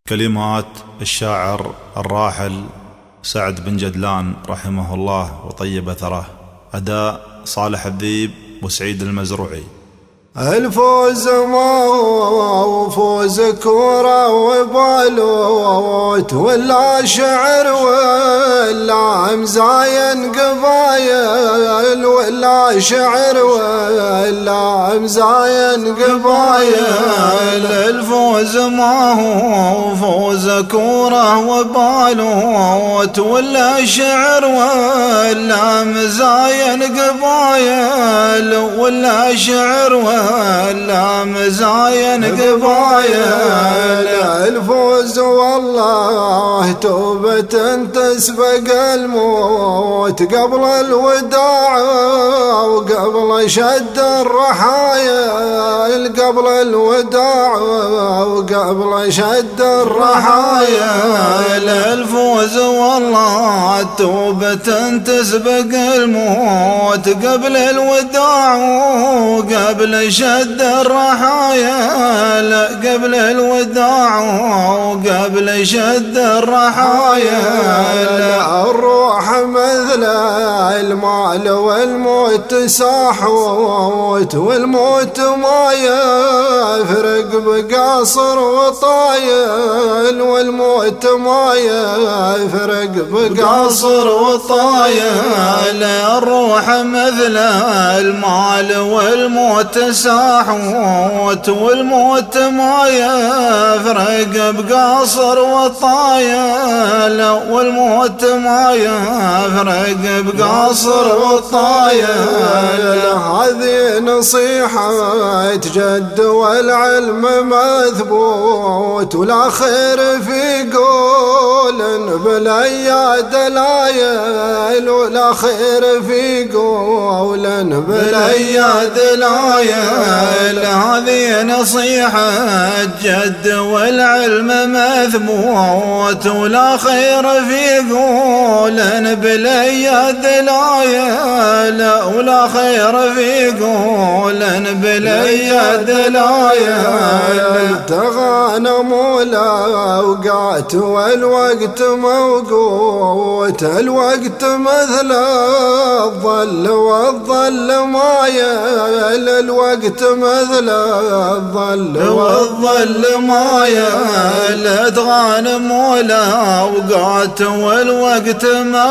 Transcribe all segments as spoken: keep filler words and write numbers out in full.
كلمات الشاعر الراحل سعد بن جدلان رحمه الله وطيب ثراه. أداء صالح الذيب وسعيد المزروعي. الفوز ما هو فوز كورة وبالوت ولا شعر ولا مزاين قبايل ولا شعر ولا مزاين قبايل. الفوز ما هو فوز كورة وبالوت ولا شعر ولا مزاين قبايل ولا شعر ولا مزاين قبايل. الفوز والله توبة تسبق الموت قبل الوداع وقبل شد الرحايل قبل الوداع وقبل شد الرحايل. الفوز والله توبة تسبق الموت قبل الوداع وقبل شد الرحايل قبل الوداع وقبل شد الرحايل. الروح مثل المال والموت ساحوت والموت ما يفرق بقاصر وطايل والموت ما يفرق بقاصر وطايل. الروح مثل المال والموت ساحوت والموت ما يفرق بقاصر وطايل والموت ما يفرق بقاصر وطايل. هذه نصيحة جد والعلم مثبوت ولا خير في قول بالاياد لايل ولا خير في قول بالاياد لايل. هذه نصيحة جد والعلم مثبوت ولا خير في قول بالاياد لايل ولا خير في قول بالاياد لايل. تغانموا الاوقات والوقت موقوت الوقت مثل الظل والظل مايل الوقت مثل الظل والظل مايل. تغانموا الاوقات والوقت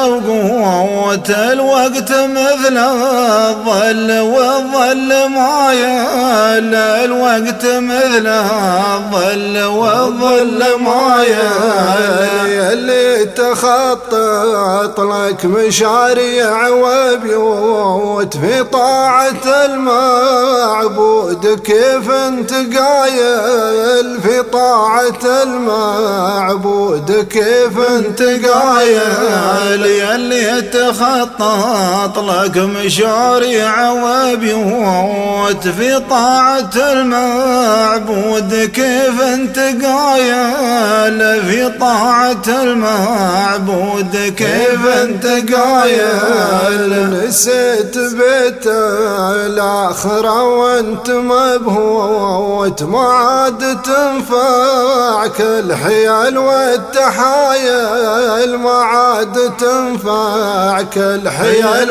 موقوت الوقت مثل الظل والظل مايل الوقت مثل الظل والظل مايل. اللي تخطط لك مشاريع وبيوت في طاعة المعبود كيف انت قايل في طاعة المعبود كيف انت قايل. اللي تخطط لك مشاريع وبيوت في طاعة المعبود كيف انت قايل في طاعة المعبود كيف انت قايل. نسيت بيت الآخرة وانت مبهوت ما عاد تنفعك الحيل والتحايل ما عاد تنفعك الحيل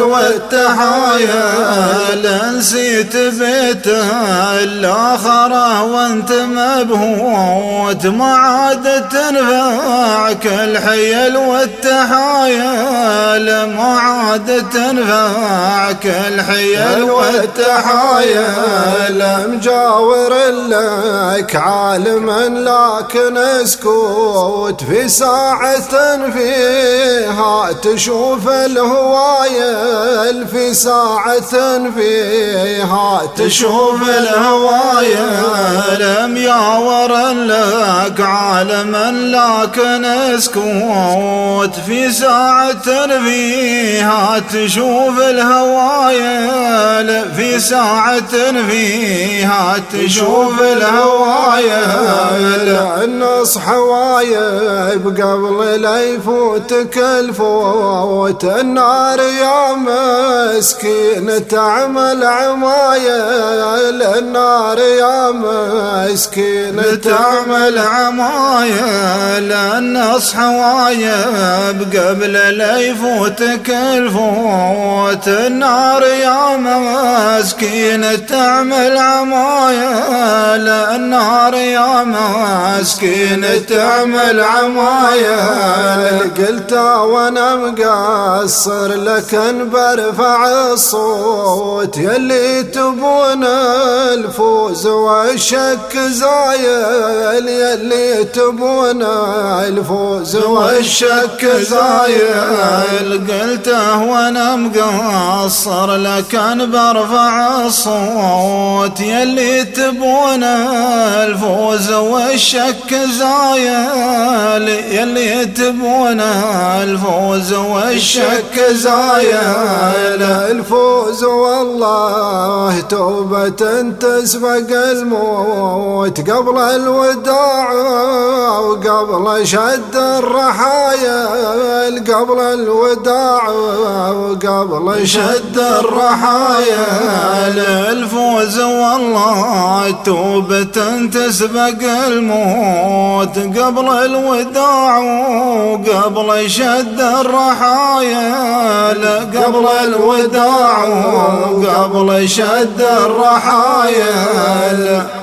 والتحايل. نسيت بيت الآخرة وانت مبهوت ما عاد تنفعك الحيل والتحايل ما عاد تنفعك الحيل والتحايل. مجاور لك عالما لكن اسكت في ساعة فيها تشوف الهوايل في ساعة فيها تشوف الهوايل. مجاور لك عالما لكن اسكت في ساعة فيها تشوف الهوايل في ساعة فيها تشوف الهوايل. النصح وايب قبل لا يفوتك الفوت النار يا مسكين تعمل عمايل النار يا مسكين تعمل عمايل. لأن أصحوايب قبل لا يفوتك الفوت النار يا مسكين تعمل عمايا النار يا مسكين تعمل عمايا قلت وانا مقصر لكن برفع الصوت يلي تبون الفوز والشك زايل يلي تبون الفوز والشك زايل قلته وانا مقصر لكن برفع الصوت يلي تبون الفوز والشك زايل يلي تبون الفوز والشك زايل الفوز والله توبة تسبق الموت قبل الوداع وقبل شد الرحايل قبل الوداع وقبل شد الرحايل الفوز والله توبة تسبق الموت قبل الوداع وقبل شد الرحايل قبل الوداع وقبل شد الرحايل